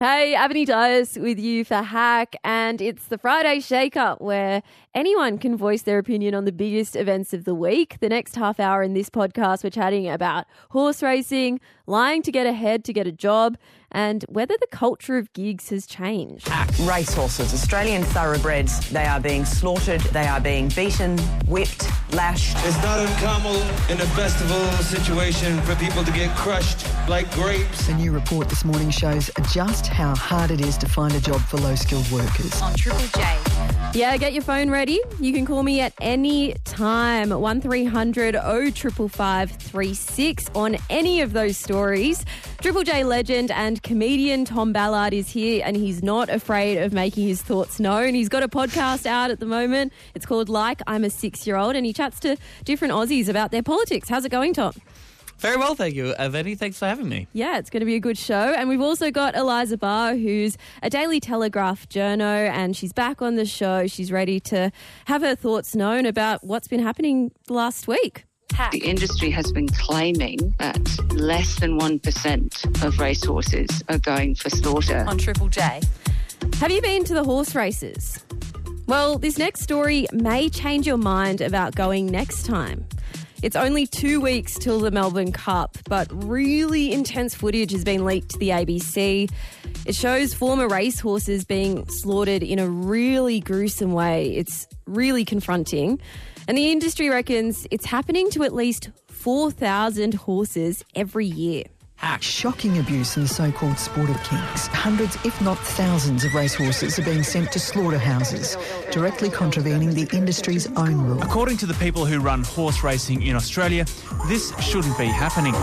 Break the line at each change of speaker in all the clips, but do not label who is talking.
Hey, Avani Dias with you for Hack, and it's the Friday Shake-Up where anyone can voice their opinion on the biggest events of the week. The next half hour in this podcast, we're chatting about horse racing, lying to get ahead to get a job, and whether the culture of gigs has changed.
Racehorses, Australian thoroughbreds, they are being slaughtered, they are being beaten, whipped, lashed.
It's not uncommon in a festival situation for people to get crushed like grapes.
A new report this morning shows just how hard it is to find a job for low-skilled workers.
On Triple J.
Yeah, get your phone ready. You can call me at any time, 1300 0555 36 on any of those stories. Triple J legend and comedian Tom Ballard is here, and he's not afraid of making his thoughts known. He's got a podcast out at the moment. It's called Like I'm a 6-Year-Old, and he chats to different Aussies about their politics. How's it going, Tom?
Very well, thank you, Avani. Thanks for having me.
Yeah, it's going to be a good show. And we've also got Eliza Barr, who's a Daily Telegraph journo, and she's back on the show. She's ready to have her thoughts known about what's been happening last week.
The industry has been claiming that less than 1% of racehorses are going for slaughter.
On Triple J.
Have you been to the horse races? Well, this next story may change your mind about going next time. It's only 2 weeks till the Melbourne Cup, but really intense footage has been leaked to the ABC. It shows former racehorses being slaughtered in a really gruesome way. It's really confronting. And the industry reckons it's happening to at least 4,000 horses every year.
Shocking abuse in the so-called sport of kings. Hundreds, if not thousands, of racehorses are being sent to slaughterhouses, directly contravening the industry's own rules.
According to the people who run horse racing in Australia, this shouldn't be happening.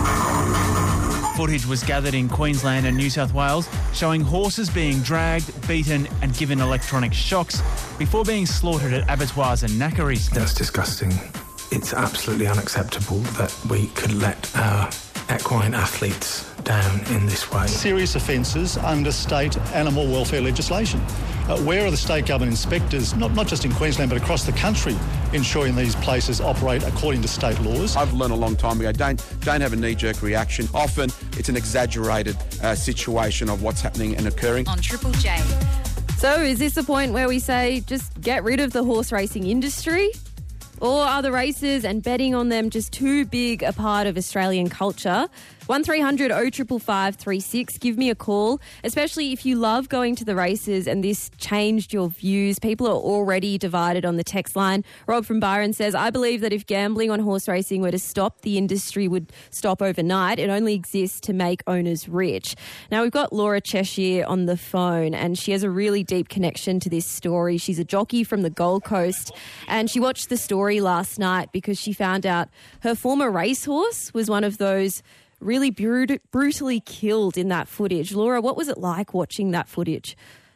Footage was gathered in Queensland and New South Wales showing horses being dragged, beaten and given electronic shocks before being slaughtered at abattoirs and knackeries.
That's disgusting. It's absolutely unacceptable that we could let our equine athletes down in this way.
Serious offences under state animal welfare legislation. Where are the state government inspectors, not just in Queensland but across the country, ensuring these places operate according to state laws?
I've learned a long time ago, don't have a knee-jerk reaction. Often it's an exaggerated situation of what's happening and occurring.
On Triple J.
So is this a point where we say just get rid of the horse racing industry? Or are the races and betting on them just too big a part of Australian culture? 1300 0555 36. Give me a call, especially if you love going to the races and this changed your views. People are already divided on the text line. Rob from Byron says, I believe that if gambling on horse racing were to stop, the industry would stop overnight. It only exists to make owners rich. Now, we've got Laura Cheshire on the phone, and she has a really deep connection to this story. She's a jockey from the Gold Coast, and she watched the story last night because she found out her former racehorse was one of those really brutally killed in that footage. Laura, what was it like watching that footage?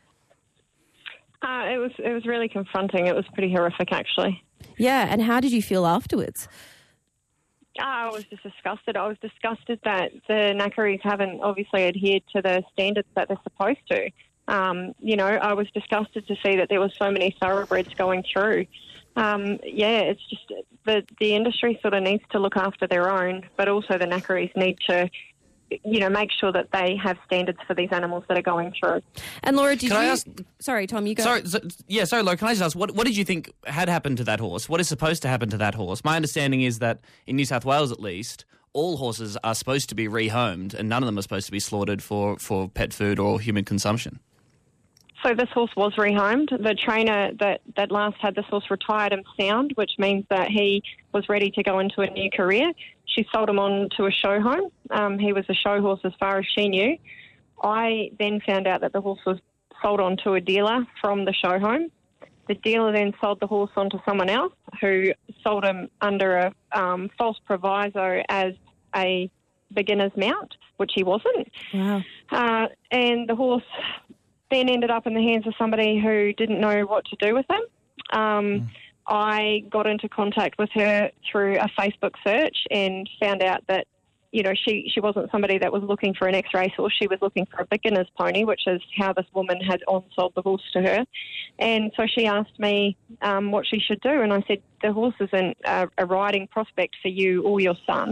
It was really confronting. It was pretty horrific, actually.
Yeah, and how did you feel afterwards?
I was just disgusted. I was disgusted that the knackeries haven't obviously adhered to the standards that they're supposed to. I was disgusted to see that there were so many thoroughbreds going through. It's just the industry sort of needs to look after their own, but also the knackeries need to, make sure that they have standards for these animals that are going through.
And Laura, Sorry, Tom, you go.
Sorry, Laura, can I just ask, what did you think had happened to that horse? What is supposed to happen to that horse? My understanding is that in New South Wales, at least, all horses are supposed to be rehomed and none of them are supposed to be slaughtered for pet food or human consumption.
So this horse was rehomed. The trainer that last had this horse retired him sound, which means that he was ready to go into a new career. She sold him on to a show home. He was a show horse as far as she knew. I then found out that the horse was sold on to a dealer from the show home. The dealer then sold the horse on to someone else who sold him under a false proviso as a beginner's mount, which he wasn't.
Wow.
And the horse then ended up in the hands of somebody who didn't know what to do with him. I got into contact with her through a Facebook search and found out that, she wasn't somebody that was looking for an ex-race horse. She was looking for a beginner's pony, which is how this woman had on-sold the horse to her. And so she asked me what she should do. And I said, the horse isn't a riding prospect for you or your son.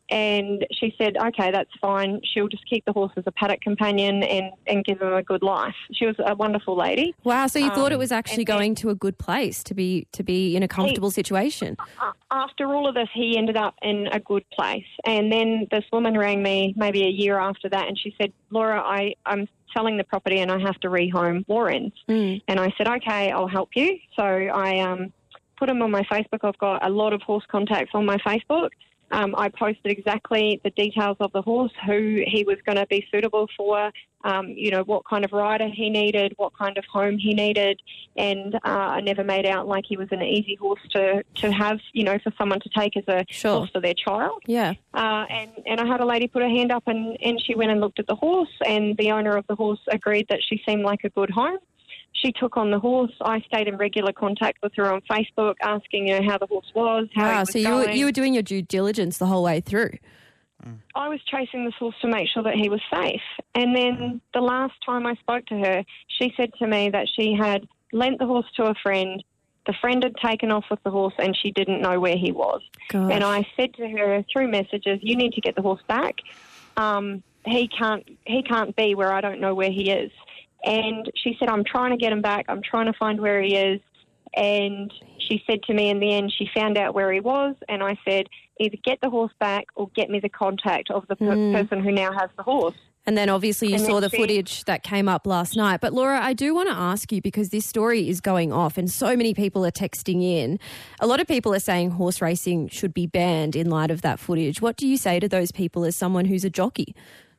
And she said, okay, that's fine. She'll just keep the horse as a paddock companion and give him a good life. She was a wonderful lady.
Wow, so you thought it was actually going to a good place, to be in a comfortable situation.
After all of this, he ended up in a good place. And then this woman rang me maybe a year after that, and she said, Laura, I'm selling the property and I have to rehome Warrens. And I said, okay, I'll help you. So I put him on my Facebook. I've got a lot of horse contacts on my Facebook. I posted exactly the details of the horse, who he was going to be suitable for, what kind of rider he needed, what kind of home he needed, and I never made out like he was an easy horse to have, for someone to take as a horse for their child.
Yeah.
And I had a lady put her hand up and she went and looked at the horse, and the owner of the horse agreed that she seemed like a good home. She took on the horse. I stayed in regular contact with her on Facebook, asking her how the horse was, how he was going.
So you were doing your due diligence the whole way through.
I was chasing this horse to make sure that he was safe. And then the last time I spoke to her, she said to me that she had lent the horse to a friend. The friend had taken off with the horse and she didn't know where he was.
Gosh.
And I said to her through messages, you need to get the horse back. He can't be where I don't know where he is. And she said, I'm trying to get him back. I'm trying to find where he is. And she said to me in the end, she found out where he was. And I said, either get the horse back or get me the contact of the person who now has the horse.
And then obviously you saw the footage that came up last night. But Laura, I do want to ask you, because this story is going off and so many people are texting in. A lot of people are saying horse racing should be banned in light of that footage. What do you say to those people as someone who's a jockey?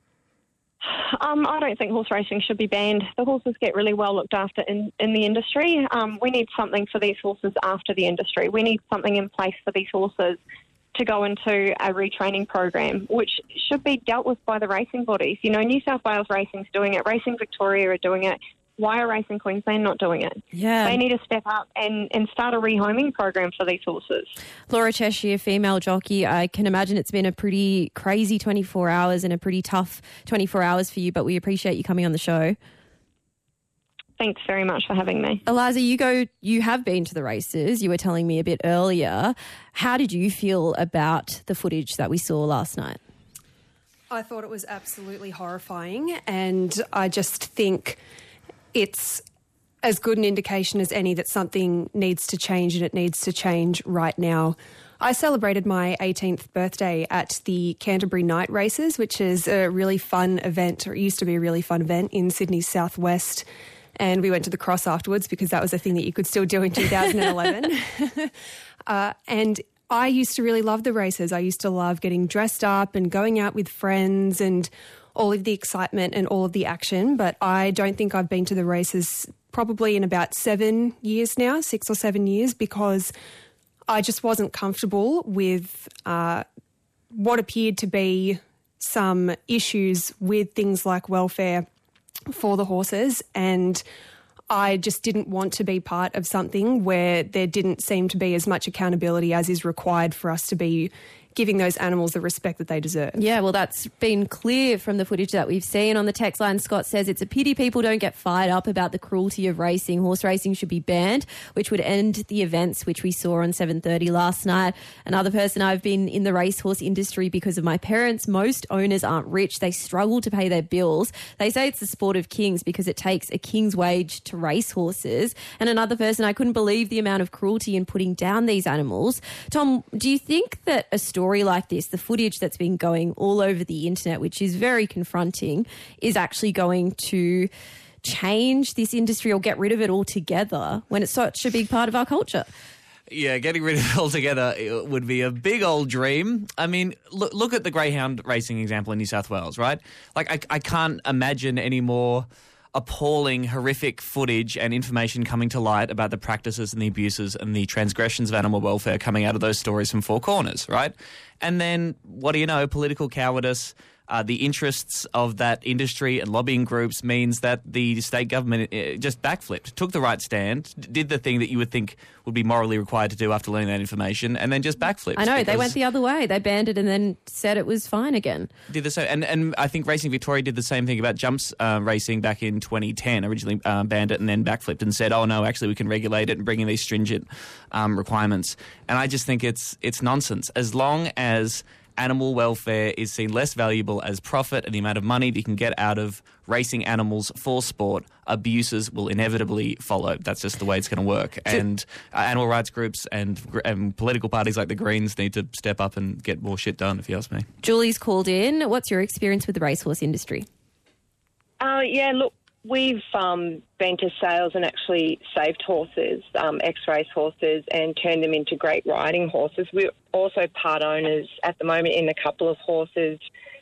I don't think horse racing should be banned. The horses get really well looked after in the industry. We need something for these horses after the industry. We need something in place for these horses to go into a retraining program, which should be dealt with by the racing bodies. New South Wales Racing's doing it. Racing Victoria are doing it. Why are Racing Queensland not doing it?
Yeah.
They need to step up and start a rehoming program for these horses.
Laura Cheshire, female jockey. I can imagine it's been a pretty crazy 24 hours and a pretty tough 24 hours for you, but we appreciate you coming on the show.
Thanks very much for having me.
Eliza, you have been to the races. You were telling me a bit earlier. How did you feel about the footage that we saw last night?
I thought it was absolutely horrifying, and I just think it's as good an indication as any that something needs to change, and it needs to change right now. I celebrated my 18th birthday at the Canterbury Night Races, which is a really fun event, or it used to be a really fun event in Sydney's southwest. And we went to the Cross afterwards because that was a thing that you could still do in 2011. And I used to really love the races. I used to love getting dressed up and going out with friends and all of the excitement and all of the action. But I don't think I've been to the races probably in about 7 years now, 6 or 7 years, because I just wasn't comfortable with what appeared to be some issues with things like welfare for the horses, and I just didn't want to be part of something where there didn't seem to be as much accountability as is required for us to be giving those animals the respect that they deserve.
Yeah, well, that's been clear from the footage that we've seen. On the text line, Scott says it's a pity people don't get fired up about the cruelty of racing. Horse racing should be banned, which would end the events which we saw on 7:30 last night. Another person, I've been in the racehorse industry because of my parents. Most owners aren't rich. They struggle to pay their bills. They say it's the sport of kings because it takes a king's wage to race horses. And another person, I couldn't believe the amount of cruelty in putting down these animals. Tom, do you think that a story like this, the footage that's been going all over the internet, which is very confronting, is actually going to change this industry or get rid of it altogether when it's such a big part of our culture?
Yeah, getting rid of it altogether would be a big old dream. I mean, look at the greyhound racing example in New South Wales, right? Like, I can't imagine any more appalling, horrific footage and information coming to light about the practices and the abuses and the transgressions of animal welfare coming out of those stories from Four Corners, right? And then, what do you know, political cowardice, the interests of that industry and lobbying groups means that the state government just backflipped, took the right stand, did the thing that you would think would be morally required to do after learning that information, and then just backflipped.
I know, they went the other way. They banned it and then said it was fine again.
Did the same, and I think Racing Victoria did the same thing about jumps racing back in 2010, originally banned it and then backflipped and said, oh no, actually we can regulate it and bring in these stringent requirements. And I just think it's nonsense. As long as animal welfare is seen less valuable as profit and the amount of money that you can get out of racing animals for sport, abuses will inevitably follow. That's just the way it's going to work. And animal rights groups and political parties like the Greens need to step up and get more shit done, if you ask me.
Julie's called in. What's your experience with the racehorse industry?
Yeah, look, we've been to sales and actually saved horses, ex-race horses, and turned them into great riding horses. We're also part owners at the moment in a couple of horses.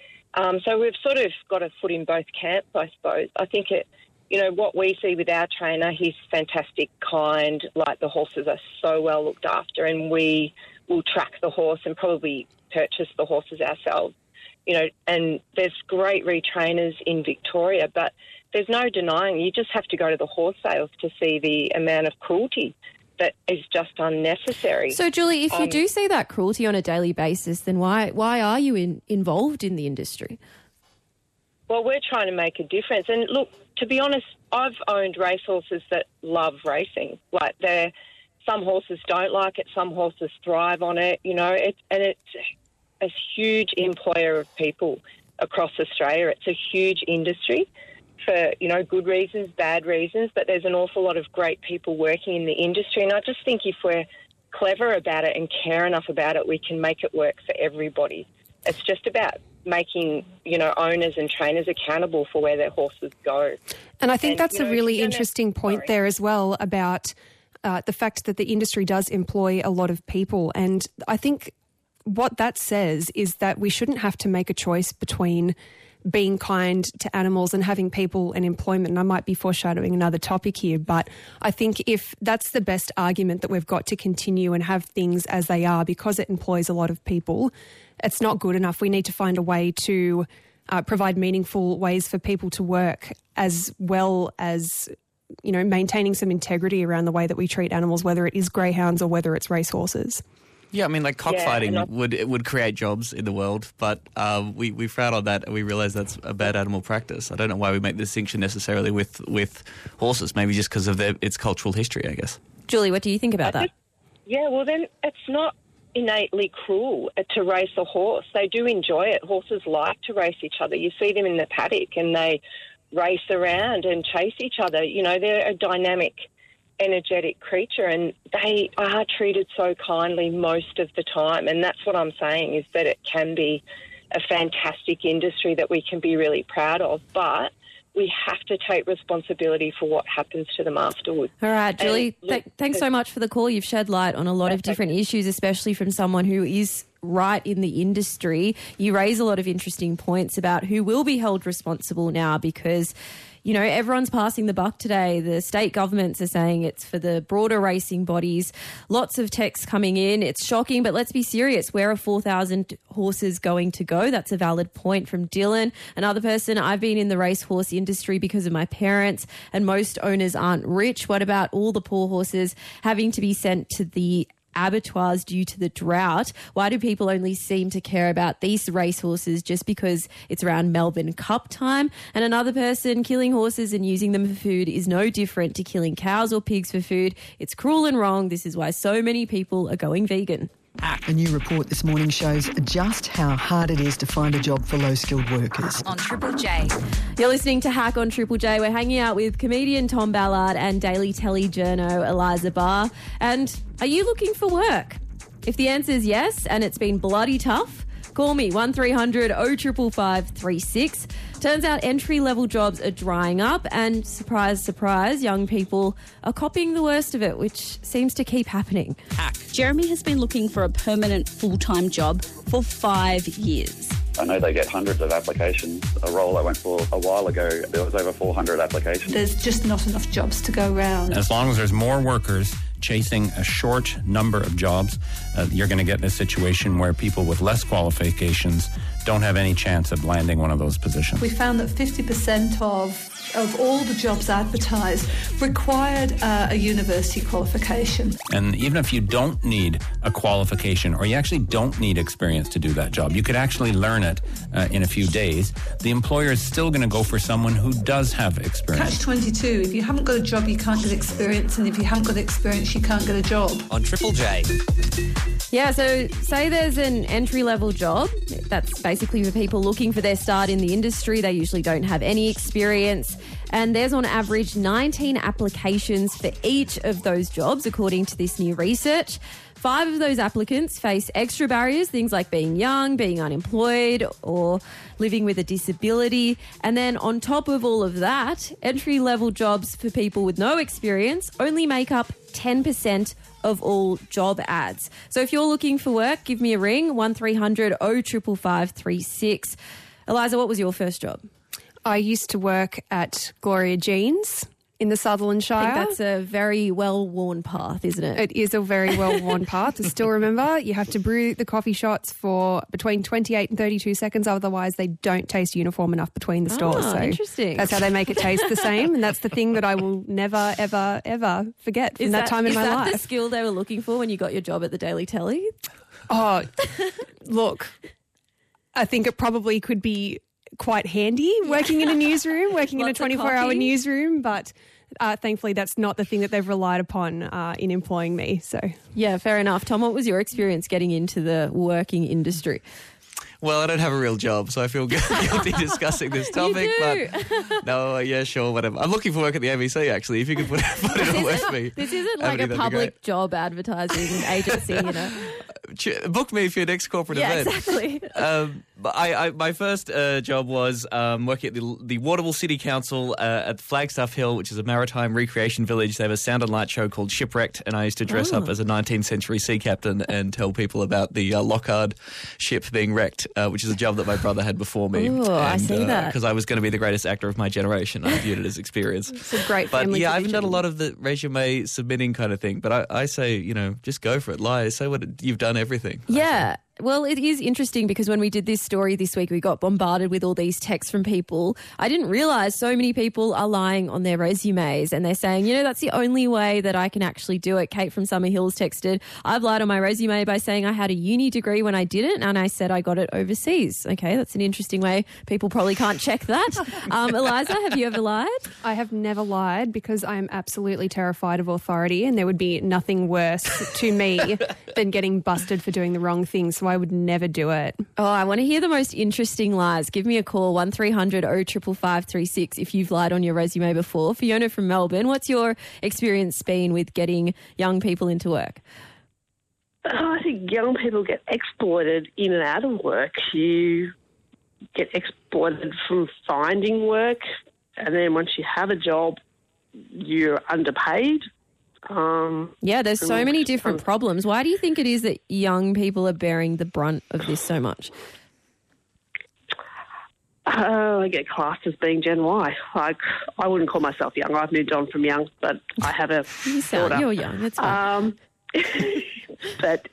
So we've sort of got a foot in both camps, I suppose. I think what we see with our trainer, he's fantastic, kind, like the horses are so well looked after, and we will track the horse and probably purchase the horses ourselves. And there's great retrainers in Victoria, but there's no denying, you just have to go to the horse sales to see the amount of cruelty that is just unnecessary.
So, Julie, if you do see that cruelty on a daily basis, then why are you involved in the industry?
Well, we're trying to make a difference. And look, to be honest, I've owned racehorses that love racing. Like, some horses don't like it, some horses thrive on it, it's a huge employer of people across Australia. It's a huge industry for, good reasons, bad reasons, but there's an awful lot of great people working in the industry. And I just think if we're clever about it and care enough about it, we can make it work for everybody. It's just about making, owners and trainers accountable for where their horses go.
And I think that's a really interesting point there as well about the fact that the industry does employ a lot of people. And I think what that says is that we shouldn't have to make a choice between being kind to animals and having people and employment. And I might be foreshadowing another topic here, but I think if that's the best argument that we've got to continue and have things as they are because it employs a lot of people, it's not good enough. We need to find a way to provide meaningful ways for people to work, as well as maintaining some integrity around the way that we treat animals, whether it is greyhounds or whether it's racehorses.
Yeah, I mean, like cockfighting would create jobs in the world, but we frown on that and we realise that's a bad animal practice. I don't know why we make the distinction necessarily with horses, maybe just because of its cultural history, I guess.
Julie, what do you think about that?
Yeah, well, then it's not innately cruel to race a horse. They do enjoy it. Horses like to race each other. You see them in the paddock and they race around and chase each other. They're a dynamic, energetic creature, and they are treated so kindly most of the time. And that's what I'm saying, is that it can be a fantastic industry that we can be really proud of, but we have to take responsibility for what happens to them afterwards.
All right, Julie, thanks so much for the call. You've shed light on a lot of different issues, especially from someone who is right in the industry. You raise a lot of interesting points about who will be held responsible now because everyone's passing the buck today. The state governments are saying it's for the broader racing bodies. Lots of texts coming in. It's shocking, but let's be serious. Where are 4,000 horses going to go? That's a valid point from Dylan. Another person, I've been in the racehorse industry because of my parents, and most owners aren't rich. What about all the poor horses having to be sent to the abattoirs due to the drought? Why do people only seem to care about these racehorses just because it's around Melbourne Cup time? And another person, killing horses and using them for food is no different to killing cows or pigs for food. It's cruel and wrong. This is why so many people are going vegan.
A new report this morning shows just how hard it is to find a job for low-skilled workers.
On Triple J.
You're listening to Hack on Triple J. We're hanging out with comedian Tom Ballard and Daily Telejourno Eliza Barr. And are you looking for work? If the answer is yes, and it's been bloody tough, call me 1300 0555 36. Turns out entry-level jobs are drying up and, surprise, surprise, young people are copying the worst of it, which seems to keep happening.
Jeremy has been looking for a permanent full-time job for 5 years.
I know they get hundreds of applications. A role I went for a while ago, there was over 400 applications.
There's just not enough jobs to go around.
As long as there's more workers chasing a short number of jobs, you're going to get in a situation where people with less qualifications don't have any chance of landing one of those positions.
We found that 50% of all the jobs advertised required a university qualification.
And even if you don't need a qualification or you actually don't need experience to do that job, you could actually learn it in a few days, the employer is still going to go for someone who does have experience.
Catch-22, if you haven't got a job, you can't get experience, and if you haven't got experience, you can't get a job.
On Triple J.
Yeah, so say there's an entry-level job. That's basically for people looking for their start in the industry. They usually don't have any experience. And there's on average 19 applications for each of those jobs, according to this new research. 5 of those applicants face extra barriers, things like being young, being unemployed, or living with a disability. And then on top of all of that, entry-level jobs for people with no experience only make up 10% of all job ads. So if you're looking for work, give me a ring, 1300 0555 36. Eliza, what was your first job?
I used to work at Gloria Jeans in the Sutherland Shire.
I think that's a very well-worn path, isn't it?
It is a very well-worn path. I still remember you have to brew the coffee shots for between 28 and 32 seconds, otherwise they don't taste uniform enough between the stores. So
interesting.
That's how they make it taste the same, and that's the thing that I will never, ever, ever forget from that time in my life.
Is that the skill they were looking for when you got your job at the Daily Telly?
Oh, look, I think it probably could be quite handy working in a newsroom, working in a 24-hour newsroom, but thankfully that's not the thing that they've relied upon in employing me. So
yeah, fair enough. Tom, what was your experience getting into the working industry?
Well, I don't have a real job, so I feel guilty discussing this topic. But no, yeah, sure, whatever. I'm looking for work at the ABC, actually. If you could put it on with me.
This isn't like a public job advertising agency, you know.
Book me for your next corporate event.
Yeah, exactly.
My first job was working at the Waterville City Council at Flagstaff Hill, which is a maritime recreation village. They have a sound and light show called Shipwrecked, and I used to dress up as a 19th century sea captain and tell people about the Lockhart ship being wrecked, which is a job that my brother had before me.
Oh, I see that.
Because I was going to be the greatest actor of my generation. I viewed it as experience.
It's a great
But
family
yeah, I
tradition.
haven't done a lot of the resume submitting kind of thing. But I say, just go for it. Lie. Say you've done everything.
Yeah. Well, it is interesting because when we did this story this week, we got bombarded with all these texts from people. I didn't realise so many people are lying on their resumes and they're saying, that's the only way that I can actually do it. Kate from Summer Hills texted, I've lied on my resume by saying I had a uni degree when I didn't, and I said I got it overseas. Okay, that's an interesting way. People probably can't check that. Eliza, have you ever lied?
I have never lied because I am absolutely terrified of authority, and there would be nothing worse to me than getting busted for doing the wrong thing. So I would never do it.
Oh, I want to hear the most interesting lies. Give me a call, 1300 0555 36 if you've lied on your resume before. Fiona from Melbourne, what's your experience been with getting young people into work?
I think young people get exploited in and out of work. You get exploited from finding work, and then once you have a job, you're underpaid.
Yeah, there's so many different problems. Why do you think it is that young people are bearing the brunt of this so much?
I get classed as being Gen Y. Like, I wouldn't call myself young. I've moved on from young, but I have a daughter.
You're young. That's fine.
But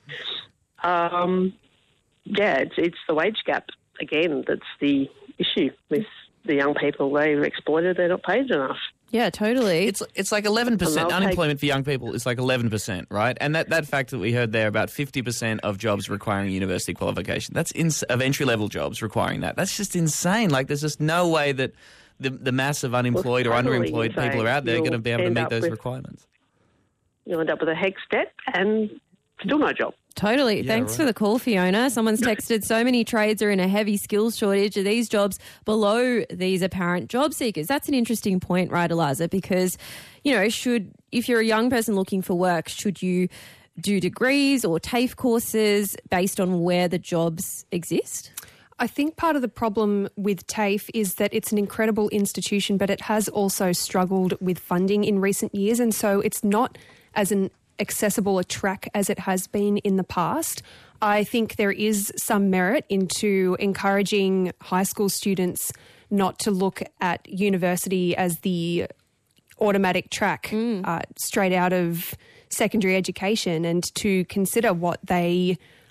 it's the wage gap again that's the issue with the young people. They're exploited. They're not paid enough.
Yeah, totally.
It's like 11%. Unemployment for young people is like 11%, right? And that fact that we heard there, about 50% of jobs requiring university qualification, that's of entry-level jobs requiring that. That's just insane. Like, there's just no way that the mass of unemployed or underemployed people are out there going to be able to meet those requirements.
You'll end up with a HECS debt and still no job.
Totally.
Yeah,
Thanks
right.
for the call, Fiona. Someone's texted, so many trades are in a heavy skills shortage. Are these jobs below these apparent job seekers? That's an interesting point, right, Eliza? Because, if you're a young person looking for work, should you do degrees or TAFE courses based on where the jobs exist?
I think part of the problem with TAFE is that it's an incredible institution, but it has also struggled with funding in recent years, and so it's not as an accessible a track as it has been in the past. I think there is some merit into encouraging high school students not to look at university as the automatic track straight out of secondary education, and to consider what they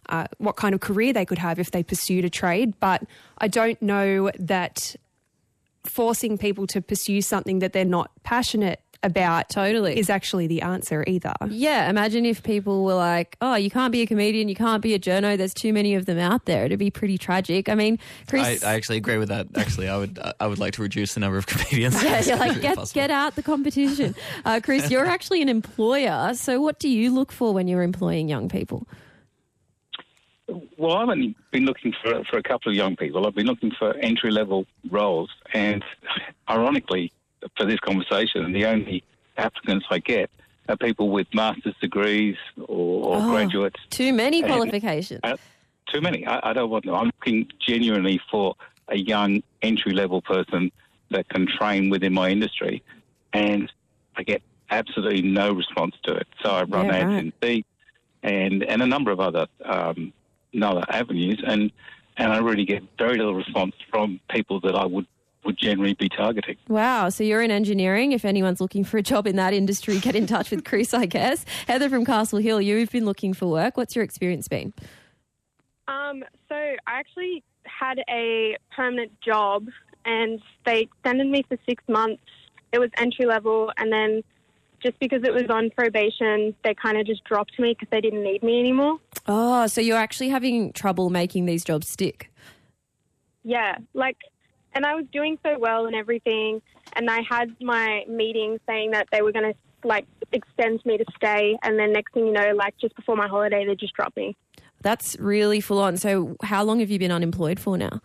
what kind of career they could have if they pursued a trade. But I don't know that forcing people to pursue something that they're not passionate about is actually the answer either.
Yeah, imagine if people were like, oh, you can't be a comedian, you can't be a journo, there's too many of them out there. It'd be pretty tragic. I mean, Chris...
I actually agree with that. Actually, I would like to reduce the number of comedians.
Yeah, you're like, get out the competition. Chris, you're actually an employer, so what do you look for when you're employing young people?
Well, I've only been looking for a couple of young people. I've been looking for entry-level roles, and ironically, for this conversation, the only applicants I get are people with master's degrees or graduates.
Too many qualifications.
Too many. I don't want them. I'm looking genuinely for a young entry-level person that can train within my industry, and I get absolutely no response to it. So I run ads in Seek and a number of other avenues, and I really get very little response from people that I would generally be targeting.
Wow, so you're in engineering. If anyone's looking for a job in that industry, get in touch with Chris, I guess. Heather from Castle Hill, you've been looking for work. What's your experience been?
So I actually had a permanent job and they extended me for 6 months. It was entry level, and then just because it was on probation, they kind of just dropped me because they didn't need me anymore.
Oh, so you're actually having trouble making these jobs stick?
Yeah, and I was doing so well and everything, and I had my meeting saying that they were going to, extend me to stay, and then next thing you know, just before my holiday, they just dropped me.
That's really full on. So how long have you been unemployed for now?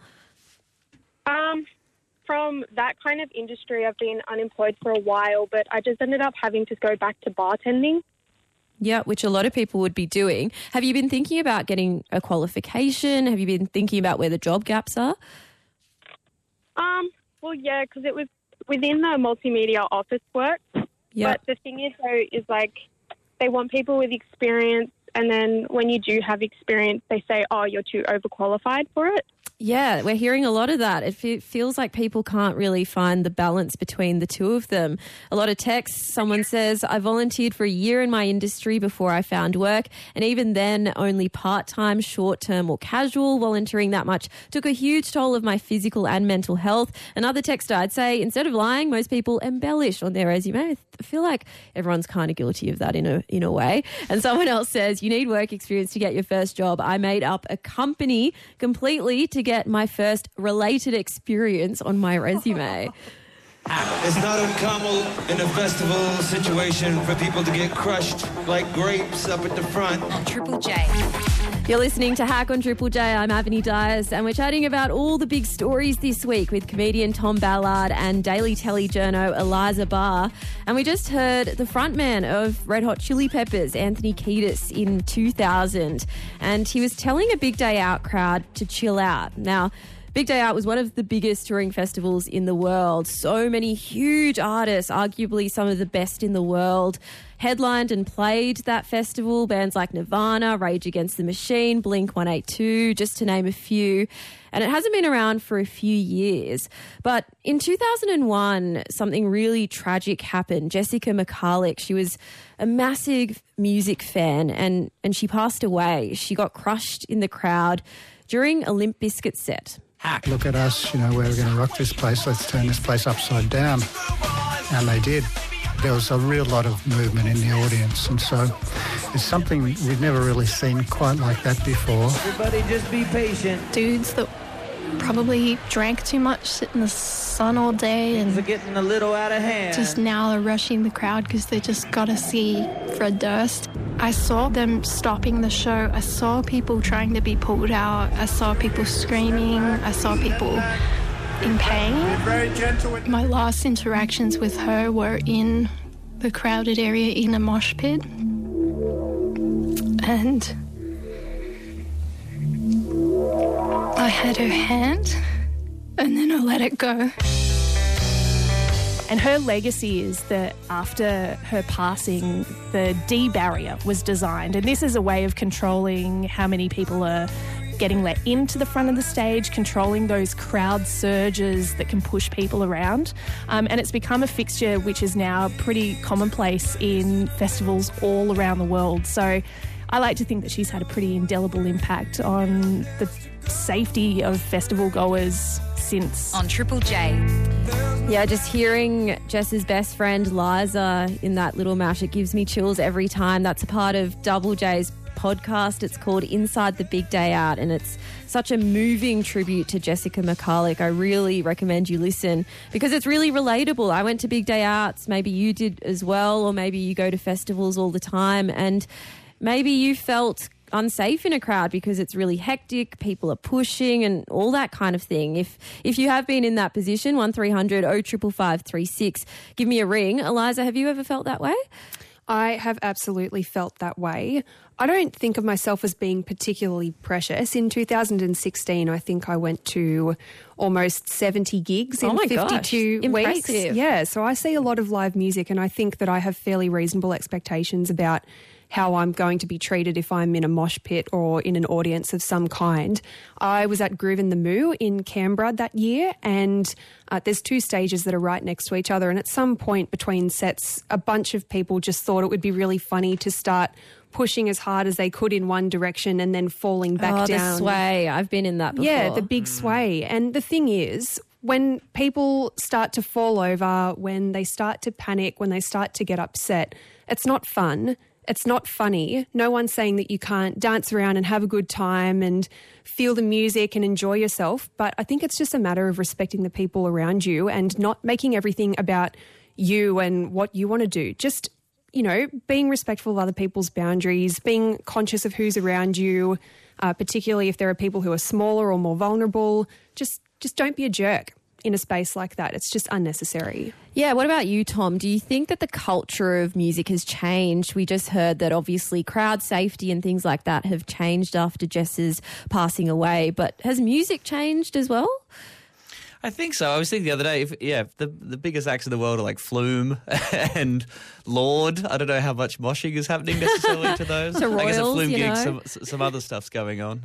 From that kind of industry, I've been unemployed for a while, but I just ended up having to go back to bartending.
Yeah, which a lot of people would be doing. Have you been thinking about getting a qualification? Have you been thinking about where the job gaps are?
Well, yeah, because it was within the multimedia office work.
Yep.
But the thing is, though, is they want people with experience, and then when you do have experience, they say, oh, you're too overqualified for it.
Yeah, we're hearing a lot of that. It feels like people can't really find the balance between the two of them. A lot of texts, someone says, I volunteered for a year in my industry before I found work, and even then only part-time, short-term or casual. Volunteering that much took a huge toll of my physical and mental health. Another texter, I'd say, instead of lying, most people embellish on their resume. I feel like everyone's kind of guilty of that in a way. And someone else says, you need work experience to get your first job. I made up a company completely to get my first related experience on my resume.
It's not uncommon in a festival situation for people to get crushed like grapes up at the front.
On Triple J.
You're listening to Hack on Triple J. I'm Avani Dias, and we're chatting about all the big stories this week with comedian Tom Ballard and Daily Telly journo Eliza Barr. And we just heard the frontman of Red Hot Chili Peppers, Anthony Kiedis, in 2000. And he was telling a Big Day Out crowd to chill out. Now, Big Day Out was one of the biggest touring festivals in the world. So many huge artists, arguably some of the best in the world, headlined and played that festival. Bands like Nirvana, Rage Against the Machine, Blink-182, just to name a few. And it hasn't been around for a few years. But in 2001, something really tragic happened. Jessica McCarlick, she was a massive music fan and she passed away. She got crushed in the crowd during a Limp Bizkit set.
Look at us, we're going to rock this place. Let's turn this place upside down. And they did. There was a real lot of movement in the audience. And so it's something we've never really seen quite like that before.
Everybody just be patient.
Dudes that probably drank too much, sit in the sun all day, and
they're getting a little out of hand.
Just now they're rushing the crowd because they just got to see Fred Durst. I saw them stopping the show. I saw people trying to be pulled out. I saw people screaming. I saw people in pain. My last interactions with her were in the crowded area in a mosh pit. And I had her hand, and then I let it go.
And her legacy is that after her passing, the D barrier was designed. And this is a way of controlling how many people are getting let into the front of the stage, controlling those crowd surges that can push people around. And it's become a fixture which is now pretty commonplace in festivals all around the world. So I like to think that she's had a pretty indelible impact on the safety of festival goers since.
On Triple J.
Yeah, just hearing Jess's best friend Liza in that little mash, it gives me chills every time. That's a part of Double J's podcast. It's called Inside the Big Day Out, and it's such a moving tribute to Jessica McCulloch. I really recommend you listen because it's really relatable. I went to big day outs, maybe you did as well, or maybe you go to festivals all the time, and maybe you felt unsafe in a crowd because it's really hectic, people are pushing and all that kind of thing. If you have been in that position, 1300 0555 36, give me a ring. Eliza, have you ever felt that way?
I have absolutely felt that way. I don't think of myself as being particularly precious. In 2016, I think I went to almost 70 gigs in 52 weeks. Yeah, so I see a lot of live music, and I think that I have fairly reasonable expectations about how I'm going to be treated if I'm in a mosh pit or in an audience of some kind. I was at Groove in the Moo in Canberra that year, and there's two stages that are right next to each other, and at some point between sets, a bunch of people just thought it would be really funny to start pushing as hard as they could in one direction and then falling back down.
The sway. I've been in that before.
Yeah, the big sway. And the thing is, when people start to fall over, when they start to panic, when they start to get upset, it's not fun. It's not funny. No one's saying that you can't dance around and have a good time and feel the music and enjoy yourself. But I think it's just a matter of respecting the people around you and not making everything about you and what you want to do. Just, you know, being respectful of other people's boundaries, being conscious of who's around you, particularly if there are people who are smaller or more vulnerable. Just don't be a jerk in a space like that. It's just unnecessary.
Yeah, what about you, Tom? Do you think that the culture of music has changed? We just heard that obviously crowd safety and things like that have changed after Jess's passing away, but has music changed as well?
I think so. I was thinking the other day, if the biggest acts in the world are like Flume and Lord. I don't know how much moshing is happening necessarily to those.
To Royals,
I guess a Flume
you
gig,
know.
some other stuff's going on.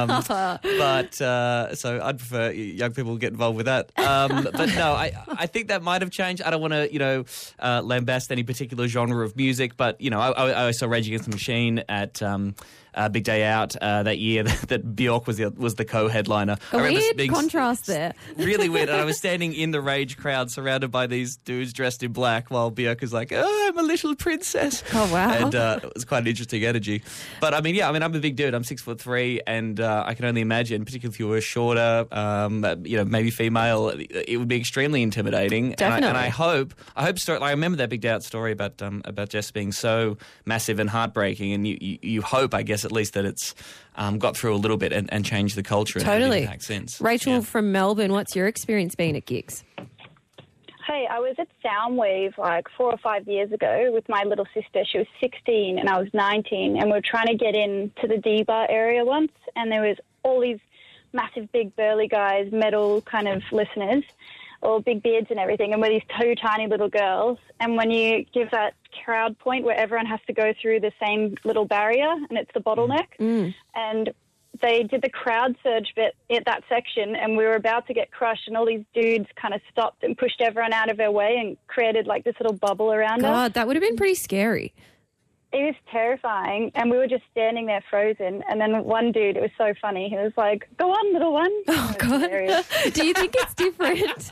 But so I'd prefer young people get involved with that. But no, I think that might have changed. I don't want to, lambast any particular genre of music, but, I saw Rage Against the Machine at Big Day Out that year that Bjork was the co-headliner.
A weird contrast there.
Really weird. And I was standing in the Rage crowd surrounded by these dudes dressed in black while Bjork is like, oh, I'm a little princess.
Oh, wow.
And it was quite an interesting energy. But I'm a big dude. I'm 6'3", and I can only imagine, particularly if you were shorter, maybe female, it would be extremely intimidating.
Definitely.
And I hope I remember that Big Day Out story about Jess being so massive and heartbreaking, and you hope, I guess, at least that it's got through a little bit and changed the culture and had an impact since.
Rachel from Melbourne, what's your experience been at gigs?
Hey, I was at Soundwave like 4 or 5 years ago with my little sister. She was 16 and I was 19, and we were trying to get into the D-Bar area once, and there was all these massive, big, burly guys, metal kind of listeners, all big beards and everything, and we're these two tiny little girls. And when you give that crowd point where everyone has to go through the same little barrier, and it's the bottleneck, and they did the crowd surge bit at that section, and we were about to get crushed, and all these dudes kind of stopped and pushed everyone out of their way and created like this little bubble around us.
God, that would have been pretty scary.
It was terrifying, and we were just standing there frozen. And then one dude, it was so funny, he was like, go on, little one.
Oh, God. Do you think it's different?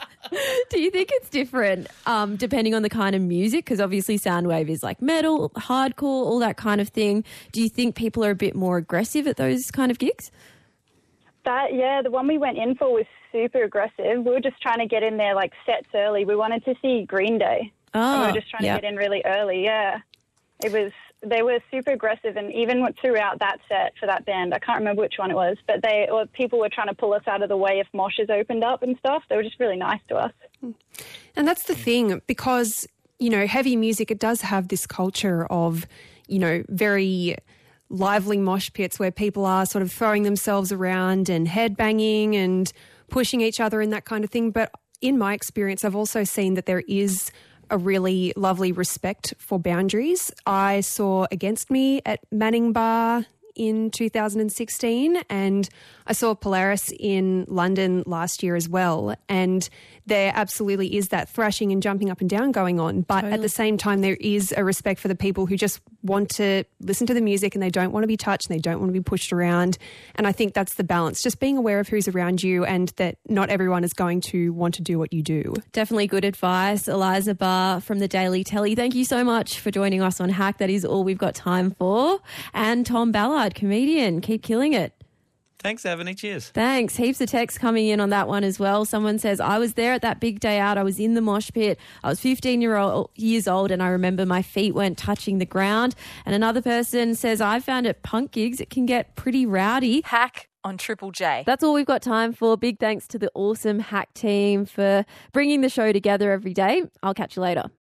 Depending on the kind of music? Because obviously Soundwave is like metal, hardcore, all that kind of thing. Do you think people are a bit more aggressive at those kind of gigs?
The one we went in for was super aggressive. We were just trying to get in there like sets early. We wanted to see Green Day.
Oh,
we were just trying to get in really early, yeah. They were super aggressive, and even throughout that set for that band, I can't remember which one it was, but people were trying to pull us out of the way if moshes opened up and stuff. They were just really nice to us.
And that's the thing, because, heavy music, it does have this culture of, very lively mosh pits where people are sort of throwing themselves around and headbanging and pushing each other and that kind of thing. But in my experience, I've also seen that there is a really lovely respect for boundaries. I saw Against Me at Manning Bar in 2016, and I saw Polaris in London last year as well. And there absolutely is that thrashing and jumping up and down going on. But at the same time, there is a respect for the people who just want to listen to the music and they don't want to be touched and they don't want to be pushed around. And I think that's the balance, just being aware of who's around you and that not everyone is going to want to do what you do.
Definitely good advice. Eliza Barr from the Daily Telly, thank you so much for joining us on Hack. That is all we've got time for. And Tom Ballard, comedian, keep killing it.
Thanks, Avani. Cheers.
Thanks. Heaps of texts coming in on that one as well. Someone says, I was there at that big day out. I was in the mosh pit. I was 15 years old and I remember my feet weren't touching the ground. And another person says, I found at punk gigs it can get pretty rowdy.
Hack on Triple J.
That's all we've got time for. Big thanks to the awesome Hack team for bringing the show together every day. I'll catch you later.